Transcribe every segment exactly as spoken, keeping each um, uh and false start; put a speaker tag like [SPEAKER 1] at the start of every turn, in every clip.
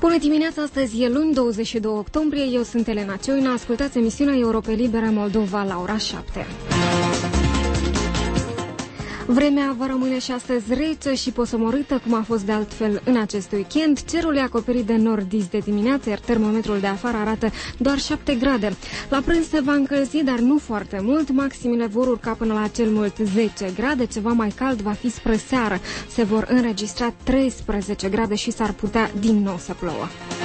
[SPEAKER 1] Bună dimineața, astăzi e luni, douăzeci și doi octombrie, eu sunt Elena Cioina, ascultați emisiunea Europe Libere Moldova la ora șapte. Vremea va rămâne și astăzi rece și posomorâtă, cum a fost de altfel în acest weekend. Cerul e acoperit de nord-est de dimineață, iar termometrul de afară arată doar șapte grade. La prânz se va încălzi, dar nu foarte mult. Maximile vor urca până la cel mult zece grade. Ceva mai cald va fi spre seară. Se vor înregistra treisprezece grade și s-ar putea din nou să plouă.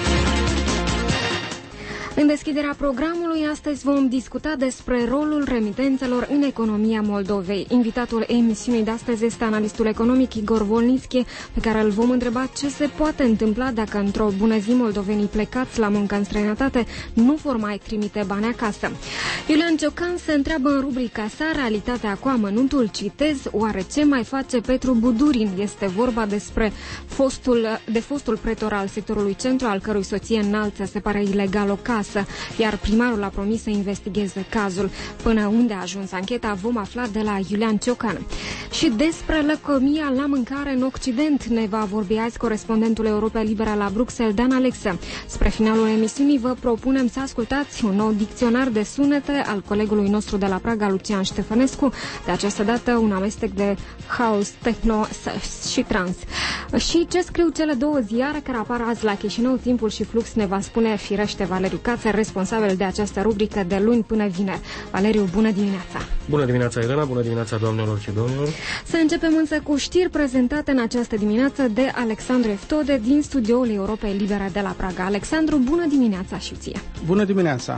[SPEAKER 1] În deschiderea programului, astăzi vom discuta despre rolul remitențelor în economia Moldovei. Invitatul emisiunii de astăzi este analistul economic Igor Volnitski, pe care îl vom întreba ce se poate întâmpla dacă într-o bună zi moldovenii plecați la muncă în străinătate nu vor mai trimite bani acasă. Iulian Ciocan se întreabă în rubrica sa Realitatea cu amănuntul, citez, oare ce mai face Petru Budurin? Este vorba despre fostul, de fostul pretor al sectorului centru, al cărui soție înalță se pare ilegal o casă, iar primarul a promis să investigheze cazul. Până unde a ajuns ancheta vom afla de la Iulian Ciocan. Și despre lăcomia la mâncare în Occident ne va vorbi azi corespondentul Europe Libera la Bruxelles, Dan Alexa. Spre finalul emisiunii vă propunem să ascultați un nou dicționar de sunete al colegului nostru de la Praga, Lucian Ștefănescu, de această dată un amestec de house, techno și trans. Și ce scriu cele două ziare care apar azi la Chișinău, Timpul și Flux, ne va spune firește Valeriu Cață, responsabil de această rubrică de luni până vineri. Valeriu, bună dimineața!
[SPEAKER 2] Bună dimineața, Elena, bună dimineața, doamnelor și domnilor!
[SPEAKER 1] Să începem însă cu știri prezentate în această dimineață de Alexandru Eftode din studioul Europei Libere de la Praga. Alexandru, bună dimineața și ție!
[SPEAKER 3] Bună dimineața!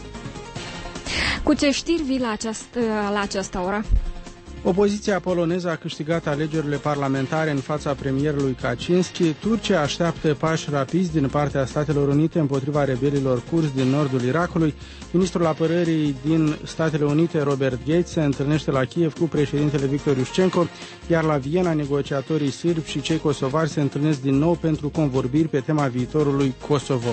[SPEAKER 1] Cu ce știri vii la această, la această oră?
[SPEAKER 3] Opoziția poloneză a câștigat alegerile parlamentare în fața premierului Kaczynski. Turcia așteaptă pași rapizi din partea Statelor Unite împotriva rebelilor kurzi din nordul Irakului. Ministrul apărării din Statele Unite, Robert Gates, se întâlnește la Kiev cu președintele Victor Iușcenko, iar la Viena negociatorii sârbi și cei kosovari se întâlnesc din nou pentru convorbiri pe tema viitorului Kosovo.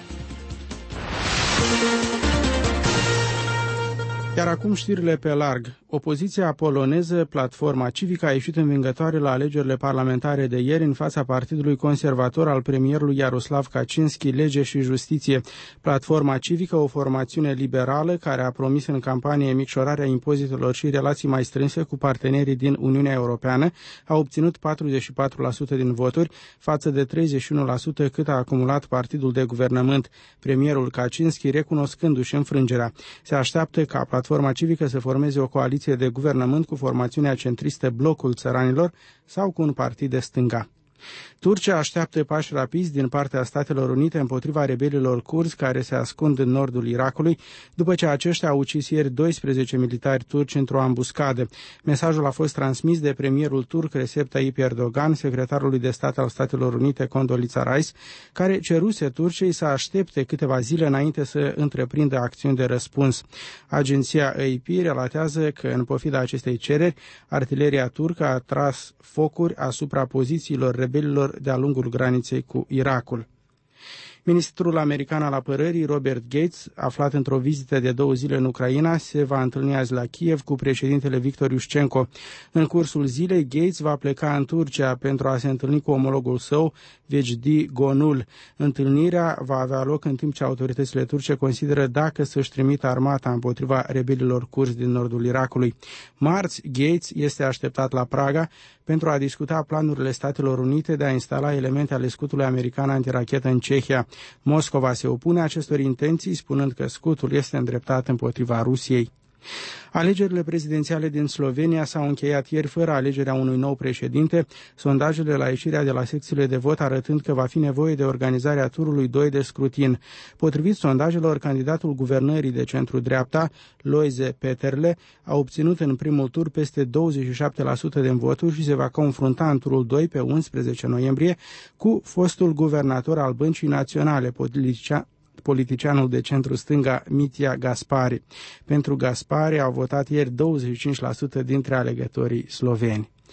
[SPEAKER 3] Iar acum știrile pe larg. Opoziția poloneză, Platforma Civică, a ieșit învingătoare la alegerile parlamentare de ieri în fața Partidului Conservator al premierului Jaroslav Kaczynski, Lege și Justiție. Platforma Civică, o formațiune liberală care a promis în campanie micșorarea impozitelor și relații mai strânse cu partenerii din Uniunea Europeană, a obținut patruzeci și patru la sută din voturi față de treizeci și unu la sută cât a acumulat partidul de guvernământ. Premierul Kaczynski recunoscându-și înfrângerea. Se așteaptă ca Platforma Civică să formeze o coaliție de guvernământ cu formațiunea centristă Blocul Țăranilor sau cu un partid de stânga. Turcia așteaptă pași rapizi din partea Statelor Unite împotriva rebelilor kurzi care se ascund în nordul Irakului, după ce aceștia au ucis ieri doisprezece militari turci într-o ambuscadă. Mesajul a fost transmis de premierul turc Recep Tayyip Erdogan, secretarului de stat al Statelor Unite Condoleezza Rice, care ceruse Turciei să aștepte câteva zile înainte să întreprindă acțiuni de răspuns. Agenția A P relatează că, în pofida acestei cereri, artileria turcă a tras focuri asupra pozițiilor rebelilor de-a lungul graniței cu Irakul. Ministrul american al apărării, Robert Gates, aflat într-o vizită de două zile în Ucraina, se va întâlni azi la Kiev cu președintele Victor Iușcenko. În cursul zilei, Gates va pleca în Turcia pentru a se întâlni cu omologul său, Vejdi Gonul. Întâlnirea va avea loc în timp ce autoritățile turce consideră dacă să-și trimită armata împotriva rebelilor kurzi din nordul Irakului. Marți, Gates este așteptat la Praga pentru a discuta planurile Statelor Unite de a instala elemente ale scutului american antirachetă în Cehia. Moscova se opune acestor intenții, spunând că scutul este îndreptat împotriva Rusiei. Alegerile prezidențiale din Slovenia s-au încheiat ieri fără alegerea unui nou președinte, sondajele la ieșirea de la secțiile de vot arătând că va fi nevoie de organizarea turului doi de scrutin. Potrivit sondajelor, candidatul guvernării de centru-dreapta, Lojze Peterle, a obținut în primul tur peste douăzeci și șapte la sută din voturi și se va confrunta în turul doi pe unsprezece noiembrie cu fostul guvernator al Băncii Naționale, politica politicianul de centru-stânga Mitja Gaspari. Pentru Gaspari au votat ieri douăzeci și cinci la sută dintre alegătorii sloveni.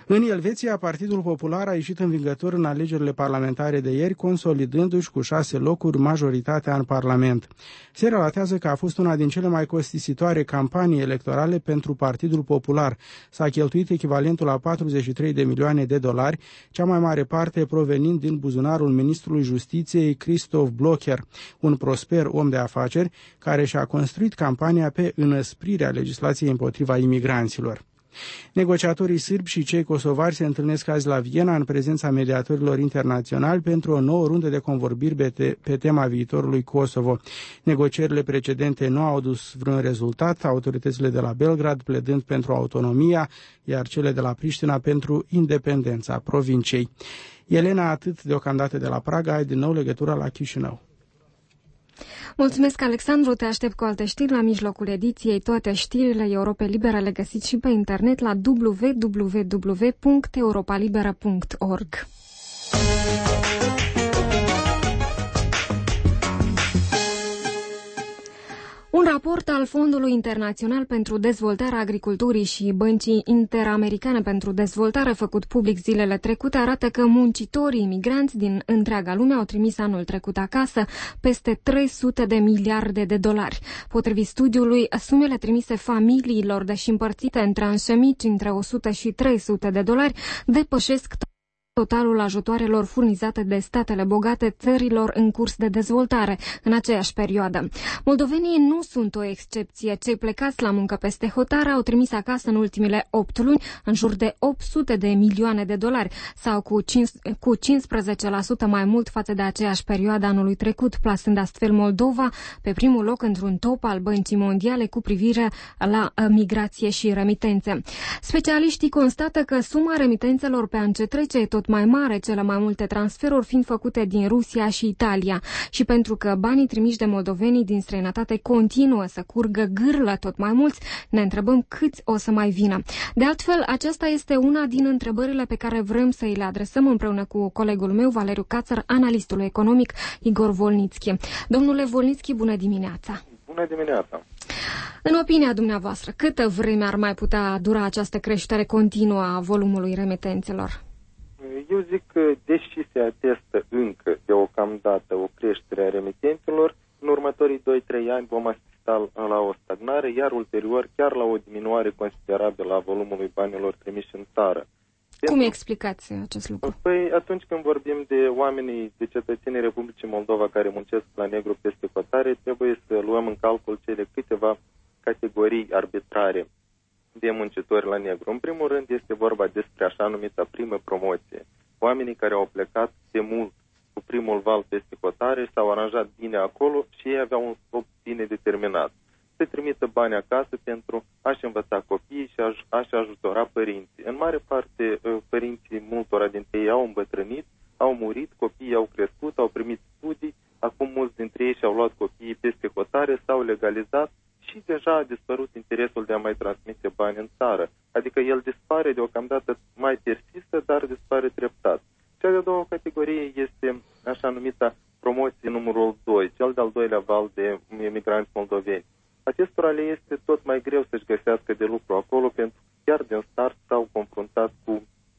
[SPEAKER 3] În Elveția, Partidul Popular a ieșit învingător în alegerile parlamentare de ieri, consolidându-și cu șase locuri majoritatea în Parlament. Se relatează că a fost una din cele mai costisitoare campanii electorale pentru Partidul Popular. S-a cheltuit echivalentul a patruzeci și trei de milioane de dolari, cea mai mare parte provenind din buzunarul ministrului Justiției Christoph Blocher, un prosper om de afaceri care și-a construit campania pe înăsprirea legislației împotriva imigranților. Negociatorii sârbi și cei kosovari se întâlnesc azi la Viena în prezența mediatorilor internaționali pentru o nouă rundă de convorbiri pe, te- pe tema viitorului Kosovo. Negocierile precedente nu au adus vreun rezultat, autoritățile de la Belgrad pledând pentru autonomia, iar cele de la Priștina pentru independența provinciei. Elena, atât deocamdată de la Praga, ai din nou legătura la Chișinău.
[SPEAKER 1] Mulțumesc, Alexandru, te aștept cu alte știri la mijlocul ediției. Toate știrile Europe Libera le găsiți și pe internet la w w w punct europa libera punct org. Un raport al Fondului Internațional pentru Dezvoltarea Agriculturii și Băncii Interamericane pentru Dezvoltare, făcut public zilele trecute, arată că muncitorii imigranți din întreaga lume au trimis anul trecut acasă peste trei sute de miliarde de dolari. Potrivit studiului, sumele trimise familiilor, deși împărțite în tranșe mici între o sută și trei sute de dolari, depășesc totalul ajutoarelor furnizate de statele bogate țărilor în curs de dezvoltare în aceeași perioadă. Moldovenii nu sunt o excepție. Cei plecați la muncă peste hotare au trimis acasă în ultimele opt luni în jur de opt sute de milioane de dolari sau cu cincisprezece la sută mai mult față de aceeași perioadă anului trecut, plasând astfel Moldova pe primul loc într-un top al Băncii Mondiale cu privire la migrație și remitențe. Specialiștii constată că suma remitențelor pe an ce trece e tot mai mare, cele mai multe transferuri fiind făcute din Rusia și Italia. Și pentru că banii trimiși de moldovenii din străinătate continuă să curgă gârlă tot mai mulți, ne întrebăm câți o să mai vină. De altfel, aceasta este una din întrebările pe care vrem să îi le adresăm împreună cu colegul meu, Valeriu Cațăr, analistul economic Igor Volnitski. Domnule Volnitski, bună dimineața!
[SPEAKER 4] Bună dimineața!
[SPEAKER 1] În opinia dumneavoastră, câtă vreme ar mai putea dura această creștere continuă a volumului remitențelor?
[SPEAKER 4] Eu zic că, deși se atestă încă deocamdată o creștere a remitențelor, în următorii doi trei ani vom asista la o stagnare, iar ulterior chiar la o diminuare considerabilă a volumului banilor trimiși în țară.
[SPEAKER 1] Cum explicați acest lucru?
[SPEAKER 4] Păi atunci când vorbim de oamenii, de cetățenii Republicii Moldova care muncesc la negru peste hotare, trebuie să luăm în calcul cele câteva categorii arbitrare de muncitori la negru. În primul rând este vorba despre așa numita primă promoție. Oamenii care au plecat de mult cu primul val peste hotare s-au aranjat bine acolo și ei aveau un scop bine determinat. Se trimită bani acasă pentru a-și învăța copiii și a-și ajutora părinții. În mare parte, părinții multora dintre ei au îmbătrânit, au murit, copiii au crescut, au primit studii, acum mulți dintre ei și-au luat copiii peste hotare, s-au legalizat și deja a dispărut interesul de a mai transmite bani în țară. Adică el dispare deocamdată, mai persistă, dar dispare treptat. Cea de-a doua categorie este așa numita promoție numărul doi, cel de-al doilea val de emigranți moldoveni. Acestora le este tot mai greu să-și găsească de lucru acolo, pentru că chiar din start s-au confruntat cu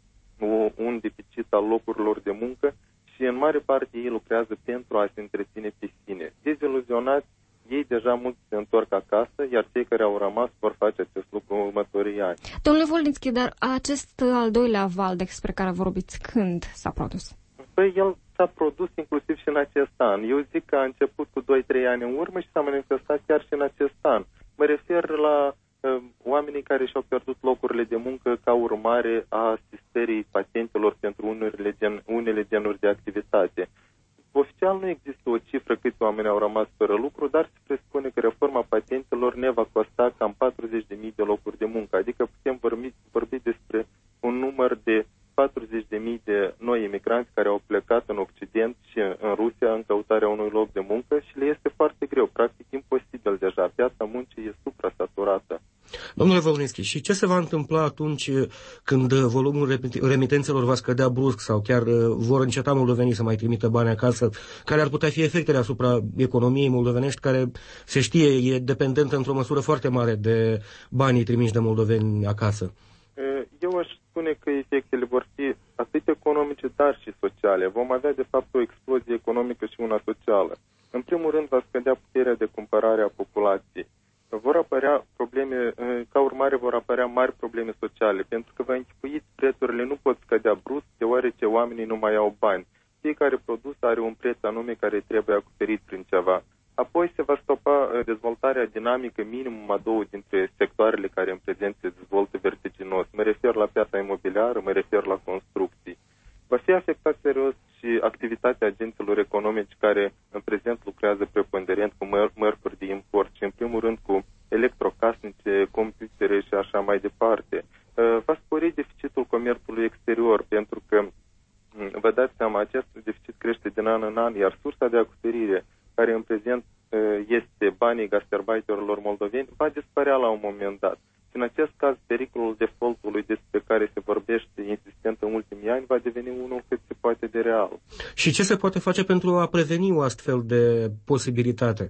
[SPEAKER 4] un deficit al locurilor de muncă și în mare parte ei lucrează pentru a se întreține pe sine. Deziluzionați, ei deja mulți se întorc acasă, iar cei care au rămas vor face acest lucru în următorii ani.
[SPEAKER 1] Domnule Volnitski, dar acest al doilea val despre care vorbiți, când s-a produs?
[SPEAKER 4] Păi el s-a produs inclusiv și în acest an. Eu zic că a început cu doi trei ani în urmă și s-a manifestat chiar și în acest an. Mă refer la uh, oamenii care și-au pierdut locurile de muncă ca urmare a asistării pacientelor pentru unele, gen, unele genuri de activitate. Oficial nu există o cifră câți oameni au rămas fără lucru, dar se presupune că reforma pacientelor ne va costa cam patruzeci de mii de locuri de muncă. Adică putem vorbi, vorbi despre un număr de patruzeci de mii de noi imigranți care au plecat în Occident și în Rusia în căutarea unui loc de muncă și le este foarte greu, practic imposibil deja. Piața muncii e suprasaturată.
[SPEAKER 2] Domnule Volnitski, și ce se va întâmpla atunci când volumul remitențelor va scădea brusc sau chiar vor înceta moldovenii să mai trimită bani acasă? Care ar putea fi efectele asupra economiei moldovenești, care, se știe, e dependentă într-o măsură foarte mare de banii trimiși de moldoveni acasă?
[SPEAKER 4] Eu aș spune că efectele vor fi atât economice, dar și sociale. Vom avea, de fapt, o explozie economică și una socială. În primul rând, va scădea puterea de cumpărare a populației. Vor apărea probleme, ca urmare vor apărea mari probleme sociale, pentru că, vă închipuiți, prețurile nu pot scădea brusc, deoarece oamenii nu mai au bani. Fiecare produs are un preț anume care trebuie acoperit prin ceva. Apoi se va stopa dezvoltarea dinamică minimum a două dintre sectoarele care în prezent se dezvoltă vertiginos. Mă refer la piața imobiliară, mă refer la construcții. Va fi afectat serios și activitatea agenților economici care în prezent lucrează preponderent cu măr- mărfuri de import și în primul rând cu electrocasnice, computere și așa mai departe. Va spori deficitul comerțului exterior pentru că, vă dați seama, acest deficit crește din an în an, iar sursa de acoperire care în prezent este banii gastarbeiterilor moldoveni, va dispărea la un moment dat. Și în acest caz, pericolul defaultului despre care se vorbește insistent în ultimii ani va deveni unul cât se poate de real.
[SPEAKER 2] Și ce se poate face pentru a preveni o astfel de posibilitate?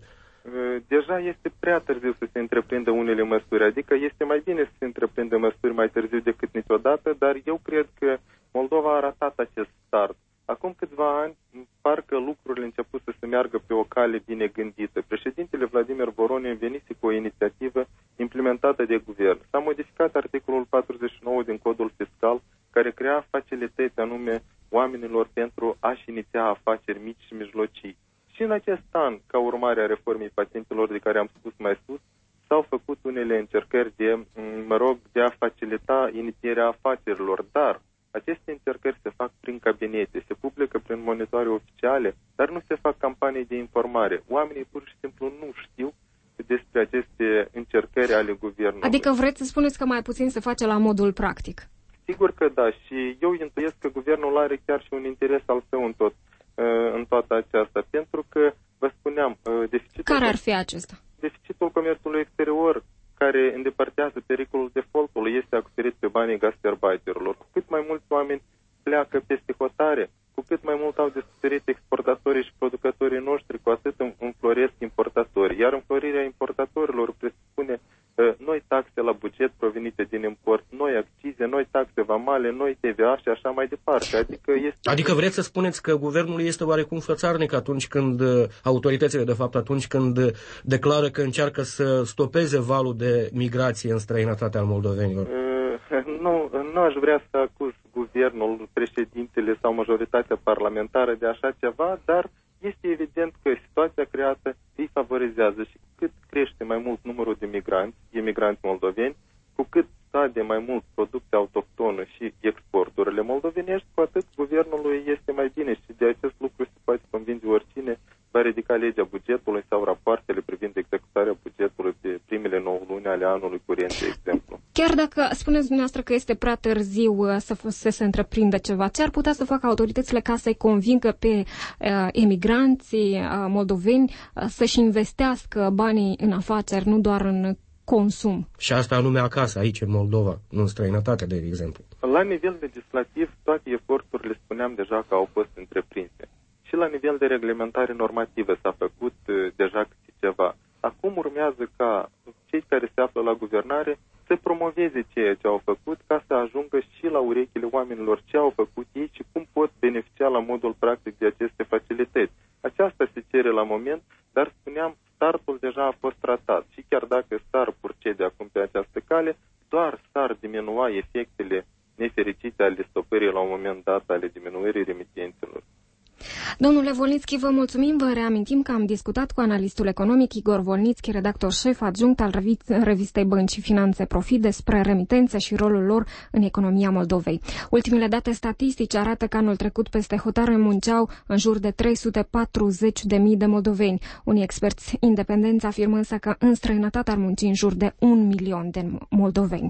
[SPEAKER 4] Deja este prea târziu să se întreprindă unele măsuri, adică este mai bine să se întreprindă măsuri mai târziu decât niciodată, dar eu cred că Moldova a ratat acest start. Acum câțiva ani, parcă lucrurile început să se meargă pe o cale bine gândită. Președintele Vladimir Voronin venise cu o inițiativă implementată de guvern. S-a modificat articolul patruzeci și nouă din codul fiscal, care crea facilități anume oamenilor pentru a-și iniția afaceri mici și mijlocii. Și în acest an, ca urmare a reformei patentelor de care am spus mai sus, s-au făcut unele încercări de, mă rog, de a facilita inițierea afacerilor, dar aceste încercări se fac prin cabinete, se publică prin monitoare oficiale, dar nu se fac campanii de informare. Oamenii pur și simplu nu știu despre aceste încercări ale guvernului.
[SPEAKER 1] Adică vreți să spuneți că mai puțin se face la modul practic?
[SPEAKER 4] Sigur că da, și eu intuiesc că guvernul are chiar și un interes al său în, tot, în toată aceasta, pentru că, vă spuneam, deficitul...
[SPEAKER 1] Care ar fi acesta?
[SPEAKER 4] Deficitul comerțului exterior, care îndepărtează pericolul defaultului, este acoperit pe banii gastarbeiterilor. Cu cât mai mulți oameni pleacă peste hotare, cu cât mai mult au de suferit exportatorii și producătorii noștri, cu atât înfloresc importatorii. Iar înflorirea importatorilor presupune uh, noi taxe la buget provenite din import, noi accize, noi taxe vamale, noi T V A și așa mai departe. Adică, este...
[SPEAKER 2] adică vreți să spuneți că guvernul este oarecum fățarnic atunci când, autoritățile de fapt, atunci când declară că încearcă să stopeze valul de migrație în străinătate al moldovenilor?
[SPEAKER 4] Uh, nu, nu aș vrea să acuz guvernul, președintele sau majoritatea parlamentară de așa ceva, dar este evident că situația creată îi favorizează și cu cât crește mai mult numărul de migranți, emigranți moldoveni, cu cât scade mai mult producția autohtonă și exporturile moldovenești, cu atât guvernului este mai bine și de acest lucru se poate convinge oricine va ridica legea bugetului sau rapoartele privind executarea bugetului pe primele nouă luni ale anului curent, de exemplu.
[SPEAKER 1] Chiar dacă spuneți dumneavoastră că este prea târziu să, să se întreprindă ceva, ce ar putea să facă autoritățile ca să-i convingă pe uh, emigranții uh, moldoveni uh, să-și investească banii în afaceri, nu doar în consum?
[SPEAKER 2] Și asta anume acasă, aici, în Moldova, nu în străinătate, de exemplu.
[SPEAKER 4] La nivel legislativ, toate eforturile, spuneam deja că au fost întreprinse. Și la nivel de reglementare normativă s-a făcut uh, deja câte ceva. Acum urmează ca cei care se află la guvernare să promoveze ceea ce au făcut ca să ajungă și la urechile oamenilor ce au făcut ei și cum pot beneficia la modul practic de aceste facilități. Aceasta se cere la moment, dar spuneam, startul deja a fost tratat și chiar dacă s-ar procede acum pe această cale, doar s-ar diminua efectele nefericite ale stopării la un moment dat ale diminuării remitenților.
[SPEAKER 1] Domnule Volnitski, vă mulțumim, vă reamintim că am discutat cu analistul economic Igor Volnitski, redactor șef adjunct al revistei Bănci și Finanțe Profit, despre remitențe și rolul lor în economia Moldovei. Ultimele date statistice arată că anul trecut peste hotare munceau în jur de trei sute patruzeci de mii de moldoveni. Unii experți independenți afirmă însă că în străinătate ar munci în jur de un milion de moldoveni.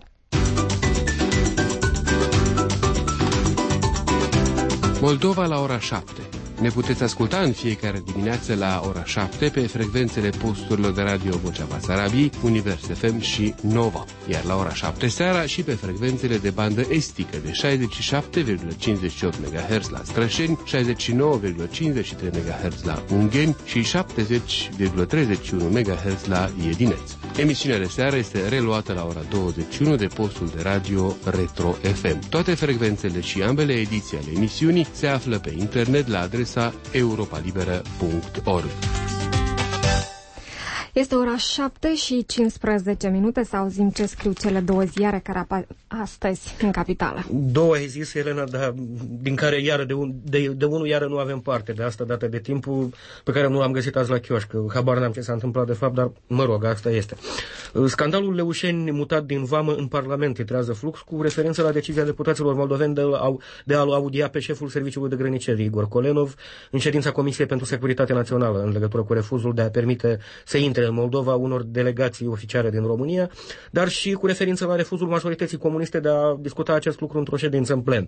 [SPEAKER 5] Moldova la ora șapte. Ne puteți asculta în fiecare dimineață la ora șapte pe frecvențele posturilor de radio Vocea Basarabiei, Univers F M și Nova, iar la ora șapte seara și pe frecvențele de bandă estică de șaizeci și șapte virgulă cincizeci și opt MHz la Strășeni, șaizeci și nouă virgulă cincizeci și trei MHz la Ungheni și șaptezeci virgulă treizeci și unu MHz la Iedineț. Emisiunea de seară este reluată la ora douăzeci și unu de postul de radio Retro F M. Toate frecvențele și ambele ediții ale emisiunii se află pe internet la adresa europa liberă punct org.
[SPEAKER 1] Este ora șapte și cincisprezece minute, să auzim ce scriu cele două ziare care apar astăzi în capitală.
[SPEAKER 2] Două ai zis, Elena, dar din care iară de, un, de, de unul iară nu avem parte, de asta dată de timpul pe care nu l-am găsit azi la chioșc. Habar n-am ce s-a întâmplat de fapt, dar mă rog, asta este. Scandalul Leușeni mutat din vamă în Parlament titrează Flux cu referință la decizia deputaților moldoveni de, de a-l audia pe șeful Serviciului de Grăniceri, Igor Kolenov, în ședința Comisiei pentru Securitate Națională, în legătură cu refuzul de a permite să intre în Moldova unor delegații oficiale din România, dar și cu referință la refuzul majorității comuniste de a discuta acest lucru într-o ședință în plen.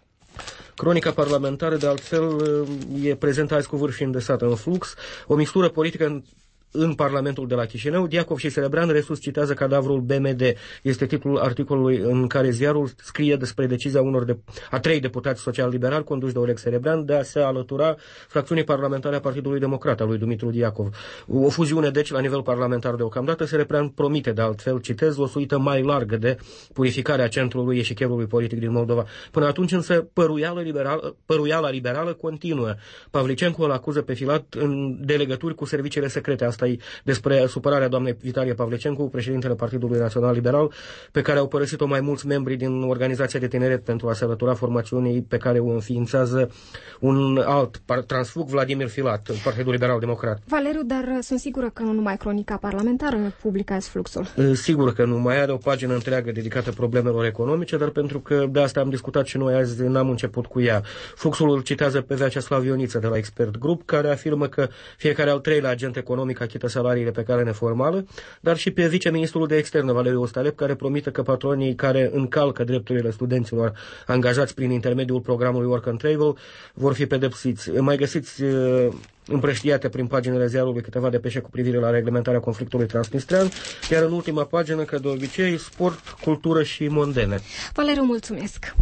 [SPEAKER 2] Cronica parlamentară, de altfel, e prezentă azi cu vârf și îndesată în Flux, o mixtură politică în în Parlamentul de la Chișinău. Diacov și Serebrean resuscitează cadavrul B M D. Este titlul articolului în care ziarul scrie despre decizia unor de, a trei deputați social-liberali conduși de Oleg Serebrean de a se alătura fracțiunii parlamentare a Partidului Democrat al lui Dumitru Diacov. O fuziune, deci, la nivel parlamentar deocamdată. Serebrean promite, de altfel, citez, o suită mai largă de purificarea centrului eșicherului politic din Moldova. Până atunci, însă, păruiala liberală, păruiala liberală continuă. Pavlicencu îl acuză pe Filat în de legături cu serviciile secrete. Asta despre supărarea doamnei Vitalie Pavlicencu, președintele Partidului Național Liberal, pe care au părăsit-o mai mulți membri din organizația de tineret pentru a se alătura formațiunii pe care o înființează un alt transfug, Vladimir Filat, Partidul Liberal Democrat.
[SPEAKER 1] Valeriu, dar sunt sigură că nu numai cronica parlamentară publică azi Fluxul.
[SPEAKER 2] Sigur că nu, mai are o pagină întreagă dedicată problemelor economice, dar pentru că de asta am discutat și noi azi, n-am început cu ea. Fluxul îl citează pe Vyacheslav Ioniță de la Expert Group, care afirmă că fiecare al treilea agent economic achită salariile pe care neformală, dar și pe viceministrul de externe, Valeriu Ostalep, care promite că patronii care încalcă drepturile studenților angajați prin intermediul programului Work and Travel vor fi pedepsiți. Mai găsiți uh, împrăștiate prin paginile ziarului câteva depeșe cu privire la reglementarea conflictului transnistrean, iar în ultima pagină, ca de obicei, sport, cultură și mondene.
[SPEAKER 1] Valeriu, mulțumesc!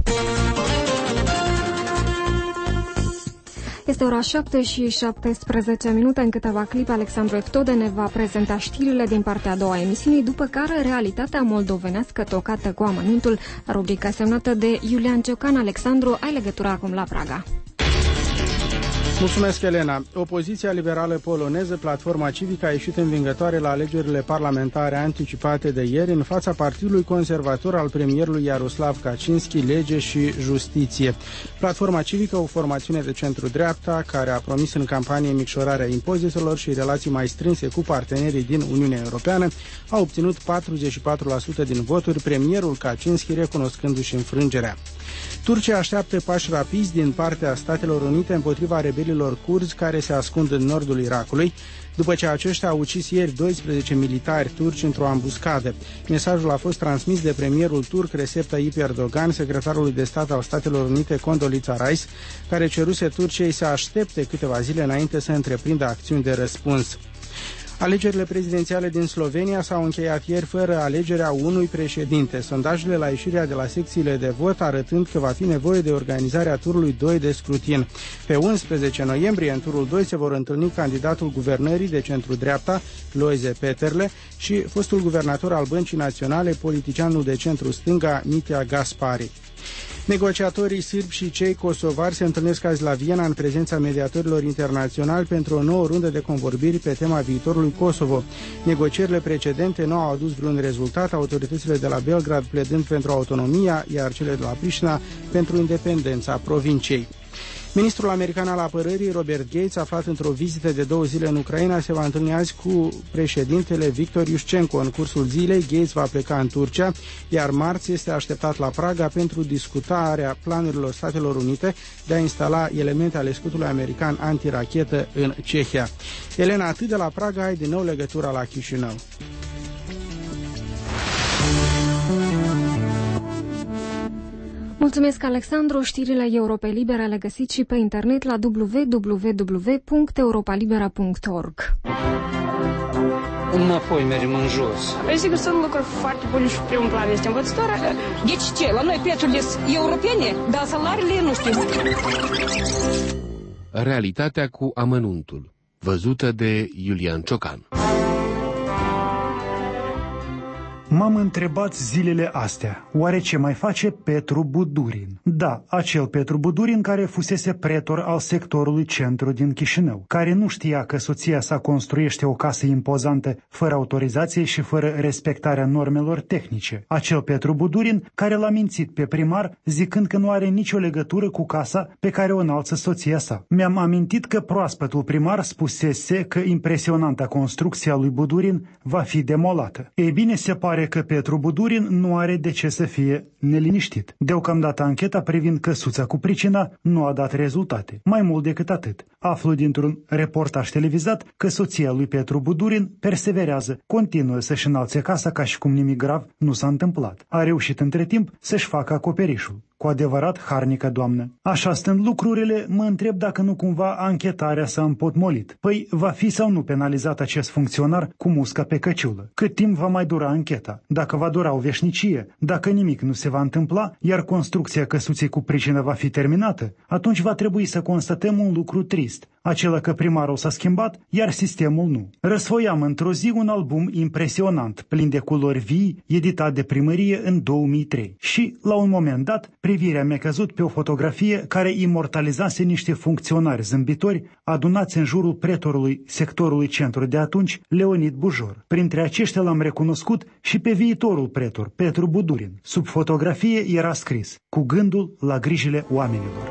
[SPEAKER 1] Este ora șapte și șaptesprezece minute. În câteva clipe, Alexandru Eftode ne va prezenta știrile din partea a doua a emisiunii, după care realitatea moldovenească tocată cu amănuntul, rubrica semnată de Iulian Ciocan. Alexandru, ai legătura acum la Praga.
[SPEAKER 3] Mulțumesc, Elena. Opoziția liberală poloneză, Platforma Civică, a ieșit învingătoare la alegerile parlamentare anticipate de ieri în fața Partidului Conservator al premierului Jaroslav Kaczynski, Lege și Justiție. Platforma Civică, o formațiune de centru-dreapta, care a promis în campanie micșorarea impozitelor și relații mai strânse cu partenerii din Uniunea Europeană, a obținut patruzeci și patru la sută din voturi, premierul Kaczynski recunoscându-și înfrângerea. Turcia așteaptă pași rapizi din partea Statelor Unite împotriva rebelilor kurzi care se ascund în nordul Irakului, după ce aceștia au ucis ieri doisprezece militari turci într-o ambuscadă. Mesajul a fost transmis de premierul turc Recep Tayyip Erdogan, secretarului de stat al Statelor Unite Condoleezza Rice, care ceruse Turciei să aștepte câteva zile înainte să întreprindă acțiuni de răspuns. Alegerile prezidențiale din Slovenia s-au încheiat ieri fără alegerea unui președinte. Sondajele la ieșirea de la secțiile de vot arătând că va fi nevoie de organizarea turului doi de scrutin. Pe unsprezece noiembrie, în turul doi, se vor întâlni candidatul guvernării de centru-dreapta, Lojze Peterle, și fostul guvernator al Băncii Naționale, politicianul de centru-stânga, Mitja Gaspari. Negociatorii sârbi și cei kosovari se întâlnesc azi la Viena în prezența mediatorilor internaționali pentru o nouă rundă de convorbiri pe tema viitorului Kosovo. Negocierile precedente nu au adus vreun rezultat, autoritățile de la Belgrad pledând pentru autonomia, iar cele de la Priștina pentru independența provinciei. Ministrul american al apărării, Robert Gates, aflat într-o vizită de două zile în Ucraina, se va întâlni azi cu președintele Victor Iușcenco. În cursul zilei, Gates va pleca în Turcia, iar marți este așteptat la Praga pentru discutarea planurilor Statelor Unite de a instala elemente ale scutului american antirachetă în Cehia. Elena, atât de la Praga, ai din nou legătura la Chișinău.
[SPEAKER 1] Mulțumesc, Alexandru. Știrile Europa Libera le găsiți și pe internet la w w w punct europa libera punct org.
[SPEAKER 6] Înapoi mergem în jos.
[SPEAKER 7] Sigur, sunt lucruri foarte bune și primul plan este învățătoarea. Deci ce? La noi prețurile sunt europene, dar salariile nu știm.
[SPEAKER 5] Realitatea cu amănuntul, văzută de Iulian Ciocan.
[SPEAKER 6] M-am întrebat zilele astea, oare ce mai face Petru Budurin? Da, acel Petru Budurin care fusese pretor al sectorului centru din Chișinău, care nu știa că soția sa construiește o casă impozantă fără autorizație și fără respectarea normelor tehnice. Acel Petru Budurin care l-a mințit pe primar zicând că nu are nicio legătură cu casa pe care o înalță soția sa. Mi-am amintit că proaspătul primar spusese că impresionanta construcție a lui Budurin va fi demolată. Ei bine, se pare că Petru Budurin nu are de ce să fie neliniștit. Deocamdată ancheta privind căsuța cu pricina nu a dat rezultate. Mai mult decât atât, aflu dintr-un reportaj televizat că soția lui Petru Budurin perseverează, continuă să-și înalțe casa ca și cum nimic grav nu s-a întâmplat. A reușit între timp să-și facă acoperișul. Cu adevărat harnică doamnă. Așa stând lucrurile, mă întreb dacă nu cumva anchetarea s-a împotmolit. Păi va fi sau nu penalizat acest funcționar cu musca pe căciulă? Cât timp va mai dura ancheta? Dacă va dura o veșnicie? Dacă nimic nu se va întâmpla, iar construcția căsuței cu pricină va fi terminată, atunci va trebui să constatăm un lucru trist. Acela că primarul s-a schimbat, iar sistemul nu. Răsfoiam într-o zi un album impresionant, plin de culori vii, editat de primărie în două mii trei. Și, la un moment dat, privirea mi-a căzut pe o fotografie care imortalizase niște funcționari zâmbitori adunați în jurul pretorului sectorului centru de atunci, Leonid Bujor. Printre aceștia l-am recunoscut și pe viitorul pretor, Petru Budurin. Sub fotografie era scris: cu gândul la grijile oamenilor.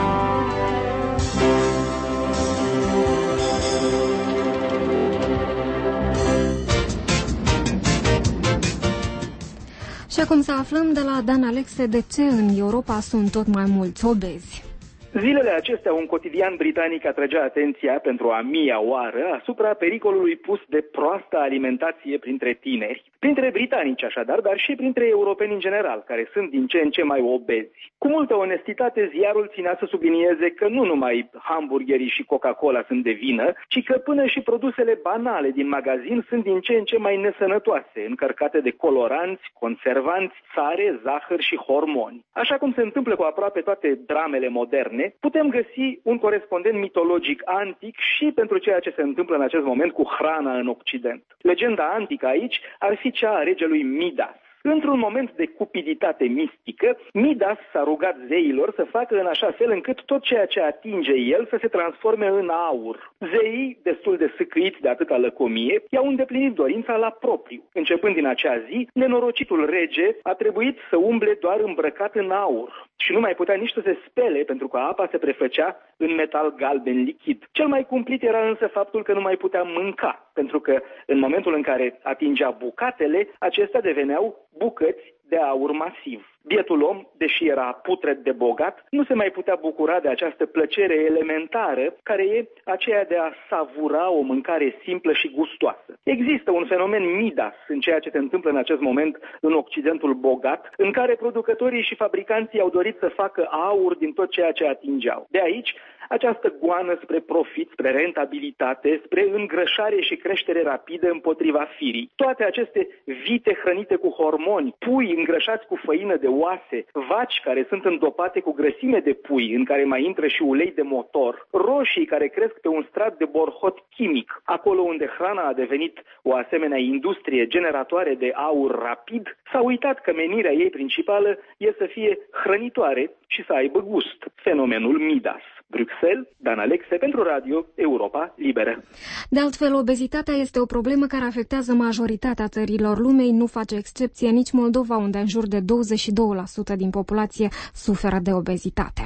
[SPEAKER 1] Și acum să aflăm de la Dan Alexe de ce în Europa sunt tot mai mulți obezi.
[SPEAKER 8] Zilele acestea, un cotidian britanic atragea atenția pentru a mia oară asupra pericolului pus de proastă alimentație printre tineri. Printre britanici așadar, dar și printre europeni în general, care sunt din ce în ce mai obezi. Cu multă onestitate, ziarul ținea să sublinieze că nu numai hamburgerii și Coca-Cola sunt de vină, ci că până și produsele banale din magazin sunt din ce în ce mai nesănătoase, încărcate de coloranți, conservanți, sare, zahăr și hormoni. Așa cum se întâmplă cu aproape toate dramele moderne, putem găsi un corespondent mitologic antic și pentru ceea ce se întâmplă în acest moment cu hrana în Occident. Legenda antică aici ar fi cea a regelui Midas. Într-un moment de cupiditate mistică, Midas s-a rugat zeilor să facă în așa fel încât tot ceea ce atinge el să se transforme în aur. Zeii, destul de sâcâiți de atâta lăcomie, i-au îndeplinit dorința la propriu. Începând din acea zi, nenorocitul rege a trebuit să umble doar îmbrăcat în aur și nu mai putea nici să se spele pentru că apa se prefăcea în metal galben lichid. Cel mai cumplit era însă faptul că nu mai putea mânca, pentru că în momentul în care atingea bucatele, acestea deveneau bucăți de aur masiv. Bietul om, deși era putred de bogat, nu se mai putea bucura de această plăcere elementară, care e aceea de a savura o mâncare simplă și gustoasă. Există un fenomen Midas în ceea ce se întâmplă în acest moment în Occidentul bogat, în care producătorii și fabricanții au dorit să facă aur din tot ceea ce atingeau. De aici, această goană spre profit, spre rentabilitate, spre îngrășare și creștere rapidă împotriva firii. Toate aceste vite hrănite cu hormoni, pui îngrășați cu făină de oase, vaci care sunt îndopate cu grăsime de pui, în care mai intră și ulei de motor, roșii care cresc pe un strat de borhot chimic. Acolo unde hrana a devenit o asemenea industrie generatoare de aur rapid, s-a uitat că menirea ei principală e să fie hrănitoare și să aibă gust. Fenomenul Midas. Bruxelles, Dan Alexe pentru Radio Europa Liberă.
[SPEAKER 1] De altfel, obezitatea este o problemă care afectează majoritatea țărilor lumei, nu face excepție nici Moldova, unde în jur de douăzeci și două la sută din populație suferă de obezitate.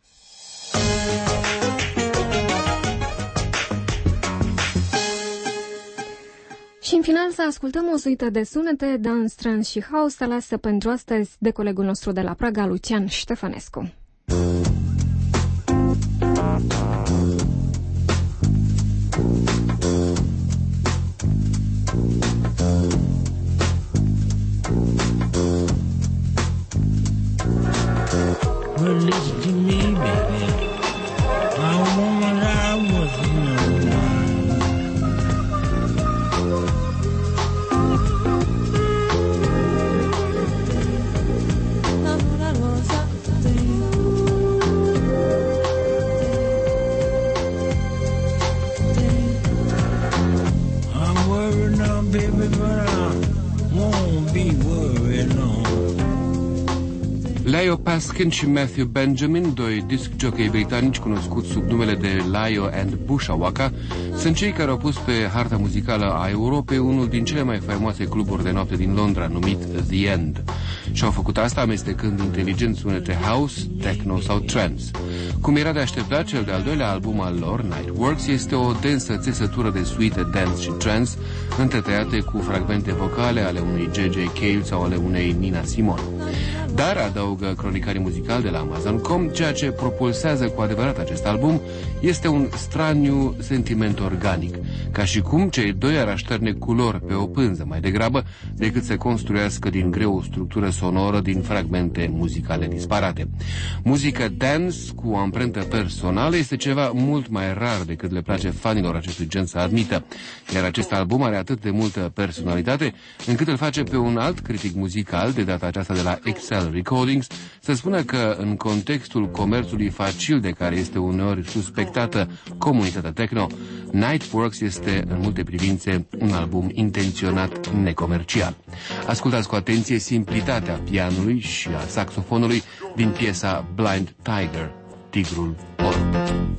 [SPEAKER 1] Și în final să ascultăm o suită de sunete, dance, trance și house, alasă pentru astăzi de colegul nostru de la Praga, Lucian Ștefănescu.
[SPEAKER 9] Well, listen to me, baby. I woman I wasn't no one.
[SPEAKER 5] Leo Paskin și Matthew Benjamin, doi disc jockey britanici cunoscuți sub numele de Leo and Bushawaka, sunt cei care au pus pe harta muzicală a Europei unul din cele mai faimoase cluburi de noapte din Londra, numit The End. Și au făcut asta amestecând inteligent sunete house, techno sau trance. Cum era de așteptat, cel de-al doilea album al lor, Nightworks, este o densă țesătură de suite, dance și trance, întretăiate cu fragmente vocale ale unui J J Cale sau ale unei Nina Simone. Dar, adaugă cronicarii muzicali de la Amazon punct com, ceea ce propulsează cu adevărat acest album este un straniu sentiment organic, ca și cum cei doi ar așterne culori pe o pânză mai degrabă decât să construiască din greu o structură sonoră din fragmente muzicale disparate. Muzica dance cu o amprentă personală este ceva mult mai rar decât le place fanilor acestui gen să admită, iar acest album are atât de multă personalitate încât îl face pe un alt critic muzical, de data aceasta de la Excel Recordings, să spună că în contextul comerțului facil de care este uneori suspectată comunitatea techno, Nightworks este în multe privințe un album intenționat necomercial. Ascultați cu atenție simplitatea pianului și a saxofonului din piesa Blind Tiger, Tigrul Orb.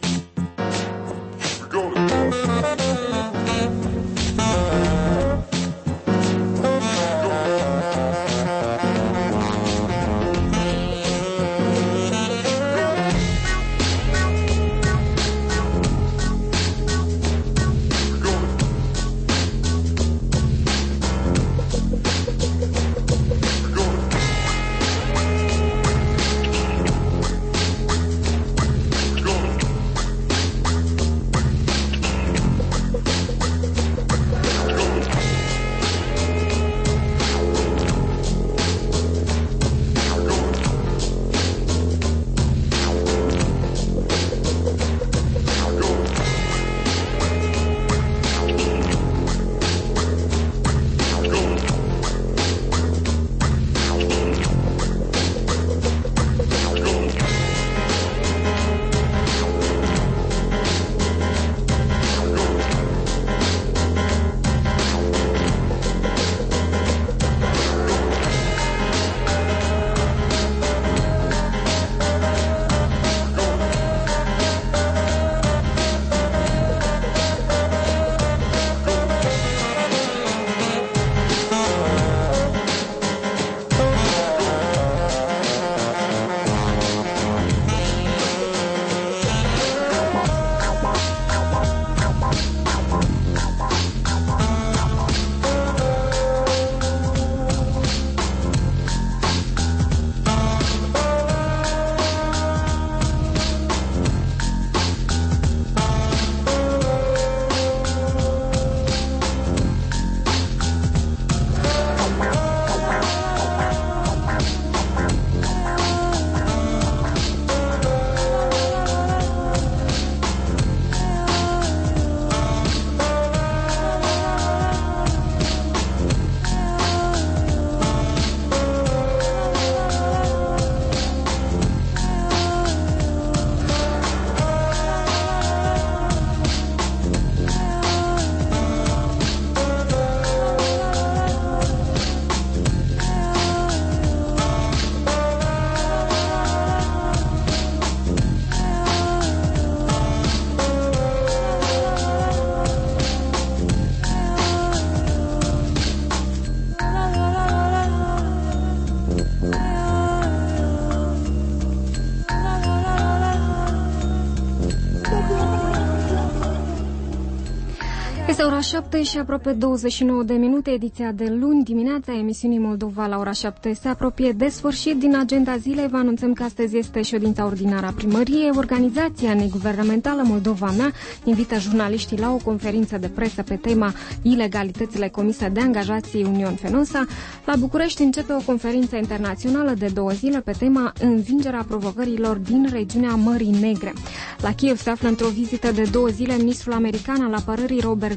[SPEAKER 1] Este ora șapte și aproape douăzeci și nouă de minute. Ediția de luni dimineața a emisiunii Moldova la ora șapte se apropie de sfârșit. Din agenda zilei vă anunțăm că astăzi este ședința ordinară a primăriei. Organizația neguvernamentală Moldova Mea invită jurnaliștii la o conferință de presă pe tema ilegalitățile comise de angajații Union Fenosa. La București începe o conferință internațională de două zile pe tema învingerea provocărilor din regiunea Mării Negre. La Kiev se află într-o vizită de două zile ministrul american al apărării Robert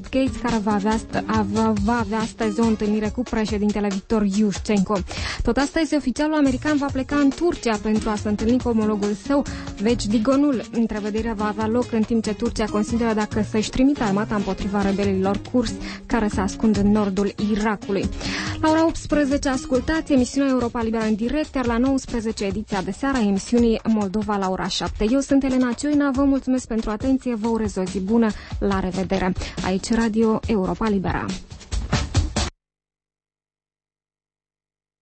[SPEAKER 1] David Gates, care va avea, va, va avea astăzi o întâlnire cu președintele Victor Yushchenko. Tot astăzi, oficialul american va pleca în Turcia pentru a se întâlni cu omologul său, Vecdigonul. Întrevederea va avea loc în timp ce Turcia consideră dacă să-și trimită armata împotriva rebelilor kurzi care se ascund în nordul Irakului. La ora optsprezece ascultați emisiunea Europa Liberă în direct, iar la nouăsprezece ediția de seară a emisiunii Moldova la ora șapte. Eu sunt Elena Cioina, vă mulțumesc pentru atenție, vă urez o zi bună, la revedere. Aici Radio Europa Liberă.